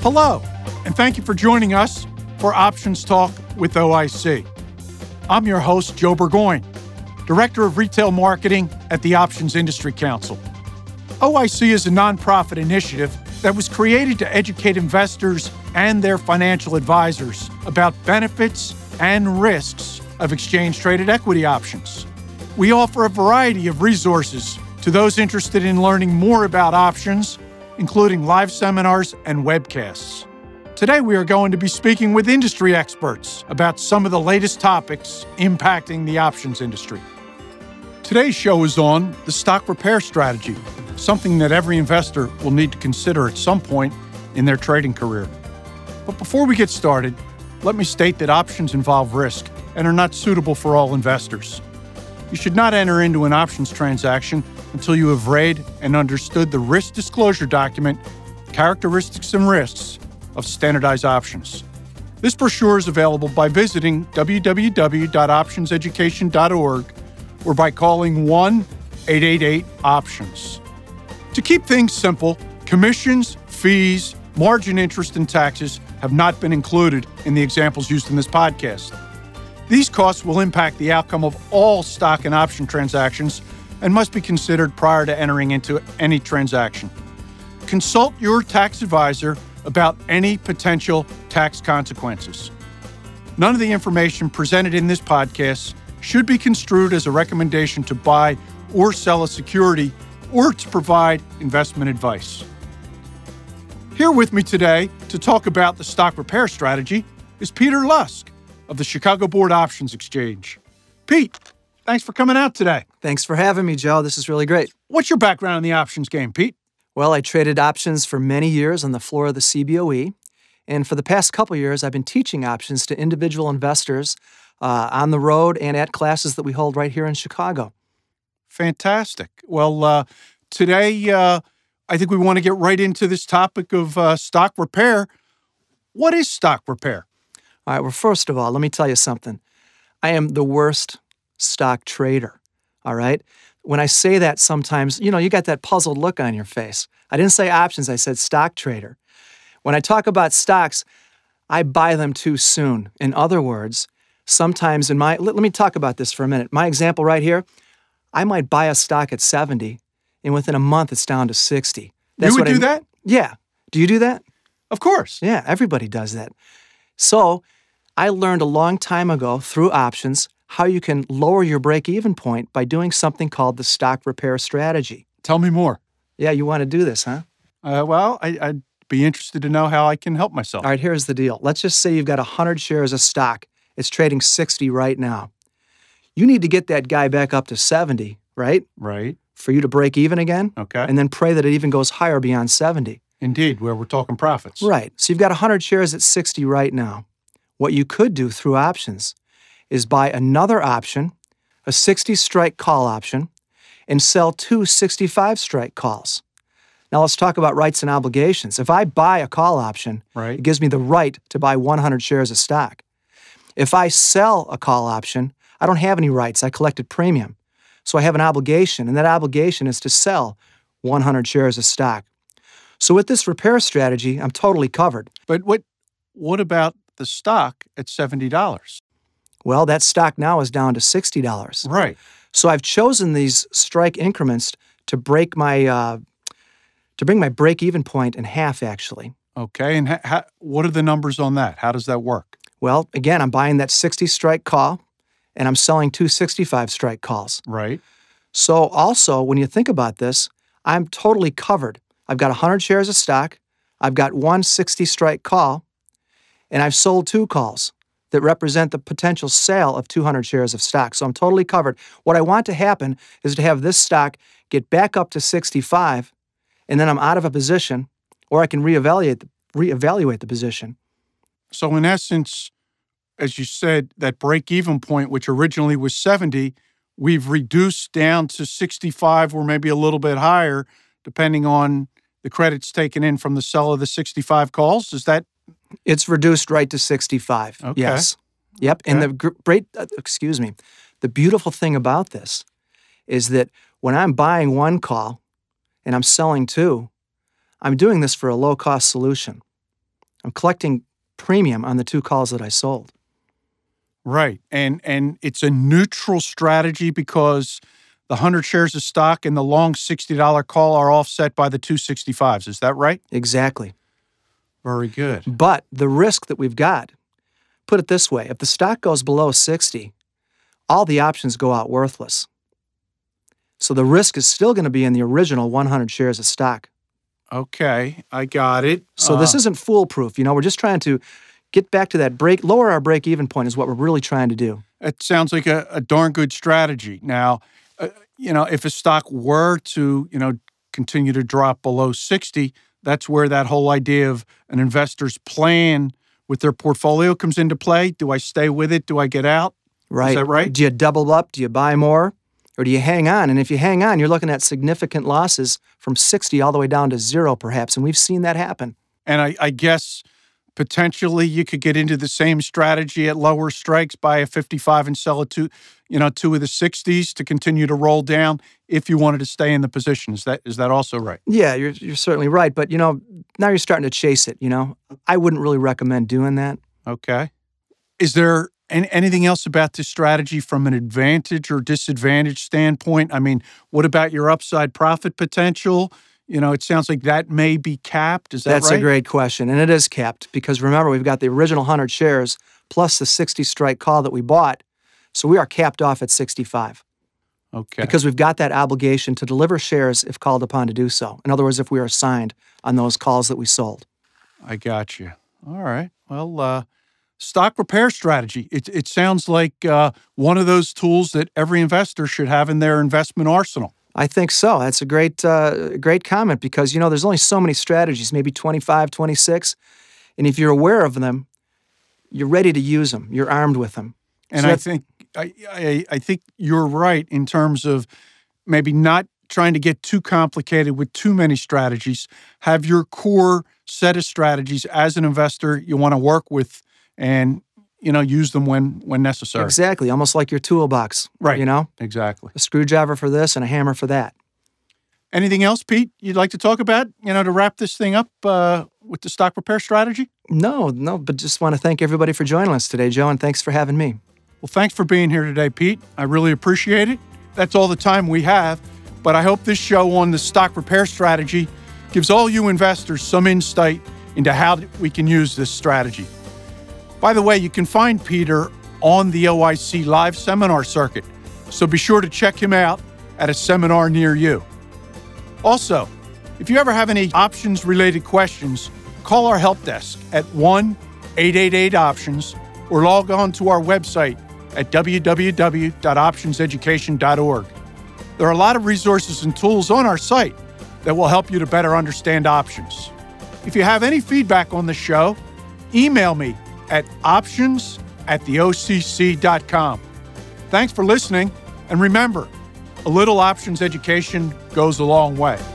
Hello, and thank you for joining us for Options Talk with OIC. I'm your host, Joe Burgoyne, Director of Retail Marketing at the Options Industry Council. OIC is a nonprofit initiative that was created to educate investors and their financial advisors about benefits and risks of exchange-traded equity options. We offer a variety of resources to those interested in learning more about options, including live seminars and webcasts. Today, we are going to be speaking with industry experts about some of the latest topics impacting the options industry. Today's show is on the stock repair strategy, something that every investor will need to consider at some point in their trading career. But before we get started, let me state that options involve risk and are not suitable for all investors. You should not enter into an options transaction until you have read and understood the risk disclosure document, Characteristics and Risks of Standardized Options. This brochure is available by visiting www.optionseducation.org or by calling 1-888-OPTIONS. To keep things simple, commissions, fees, margin interest, and taxes have not been included in the examples used in this podcast. These costs will impact the outcome of all stock and option transactions and must be considered prior to entering into any transaction. Consult your tax advisor about any potential tax consequences. None of the information presented in this podcast should be construed as a recommendation to buy or sell a security or to provide investment advice. Here with me today to talk about the stock repair strategy is Peter Lusk of the Chicago Board Options Exchange. Pete, thanks for coming out today. Thanks for having me, Joe. This is really great. What's your background in the options game, Pete? Well, I traded options for many years on the floor of the CBOE, and for the past couple years, I've been teaching options to individual investors on the road and at classes that we hold right here in Chicago. Fantastic. Well, today, I think we want to get right into this topic of stock repair. What is stock repair? All right, well, first of all, let me tell you something. I am the worst stock trader, all right? When I say that sometimes, you got that puzzled look on your face. I didn't say options, I said stock trader. When I talk about stocks, I buy them too soon. In other words, sometimes let me talk about this for a minute. My example right here, I might buy a stock at 70, and within a month it's down to 60. You would do that? Yeah. Do you do that? Of course. Yeah, everybody does that. So I learned a long time ago through options how you can lower your break-even point by doing something called the stock repair strategy. Tell me more. Yeah, you want to do this, huh? Well, I'd be interested to know how I can help myself. All right, here's the deal. Let's just say you've got 100 shares of stock. It's trading 60 right now. You need to get that guy back up to 70, right? Right. For you to break even again. Okay. And then pray that it even goes higher beyond 70. Indeed, where we're talking profits. Right. So you've got 100 shares at 60 right now. What you could do through options is buy another option, a 60-strike call option, and sell 2 65-strike calls. Now let's talk about rights and obligations. If I buy a call option, right, it gives me the right to buy 100 shares of stock. If I sell a call option, I don't have any rights. I collected premium. So I have an obligation, and that obligation is to sell 100 shares of stock. So with this repair strategy, I'm totally covered. But what about the stock at $70? Well, that stock now is down to $60. Right. So I've chosen these strike increments to bring my break-even point in half, actually. Okay, and what are the numbers on that? How does that work? Well, again, I'm buying that 60-strike call, and I'm selling 2 65-strike calls. Right. So also, when you think about this, I'm totally covered. I've got 100 shares of stock, I've got 1 60-strike call, and I've sold 2 calls that represent the potential sale of 200 shares of stock. So I'm totally covered. What I want to happen is to have this stock get back up to 65, and then I'm out of a position, or I can reevaluate the position. So in essence, as you said, that break-even point, which originally was 70, we've reduced down to 65 or maybe a little bit higher, depending on the credits taken in from the sell of the 65 calls. Is that? It's reduced right to 65. Okay. Yes. Yep. Okay. And the beautiful thing about this is that when I'm buying 1 call and I'm selling 2, I'm doing this for a low-cost solution. I'm collecting premium on the 2 calls that I sold. Right. And it's a neutral strategy because the 100 shares of stock and the long $60 call are offset by the 265s. Is that right? Exactly. Very good. But the risk that we've got, put it this way, if the stock goes below 60, all the options go out worthless. So the risk is still going to be in the original 100 shares of stock. Okay, I got it. So this isn't foolproof. We're just trying to get back to that lower our break-even point is what we're really trying to do. It sounds like a darn good strategy. Now, if a stock were to, continue to drop below 60, that's where that whole idea of an investor's plan with their portfolio comes into play. Do I stay with it? Do I get out? Right. Is that right? Do you double up? Do you buy more? Or do you hang on? And if you hang on, you're looking at significant losses from 60 all the way down to 0, perhaps. And we've seen that happen. And I guess potentially you could get into the same strategy at lower strikes, buy a 55 and sell it to, 2 of the 60s to continue to roll down if you wanted to stay in the position. Is that also right? Yeah, you're certainly right. But, now you're starting to chase it, I wouldn't really recommend doing that. Okay. Is there anything else about this strategy from an advantage or disadvantage standpoint? I mean, what about your upside profit potential? It sounds like that may be capped. Is that right? That's a great question. And it is capped because remember, we've got the original 100 shares plus the 60 strike call that we bought. So we are capped off at 65. Okay. Because we've got that obligation to deliver shares if called upon to do so. In other words, if we are assigned on those calls that we sold. I got you. All right. Well, stock repair strategy. It sounds like one of those tools that every investor should have in their investment arsenal. I think so. That's a great comment because, there's only so many strategies, maybe 25, 26. And if you're aware of them, you're ready to use them. You're armed with them. And so I think you're right in terms of maybe not trying to get too complicated with too many strategies. Have your core set of strategies as an investor you want to work with and, use them when necessary. Exactly. Almost like your toolbox. Right. Exactly. A screwdriver for this and a hammer for that. Anything else, Pete, you'd like to talk about, to wrap this thing up with the stock repair strategy? No, but just want to thank everybody for joining us today, Joe, and thanks for having me. Well, thanks for being here today, Pete. I really appreciate it. That's all the time we have, but I hope this show on the stock repair strategy gives all you investors some insight into how we can use this strategy. By the way, you can find Peter on the OIC live seminar circuit, so be sure to check him out at a seminar near you. Also, if you ever have any options-related questions, call our help desk at 1-888-OPTIONS or log on to our website at www.optionseducation.org. There are a lot of resources and tools on our site that will help you to better understand options. If you have any feedback on the show, email me at options@theocc.com. Thanks for listening, and remember, a little options education goes a long way.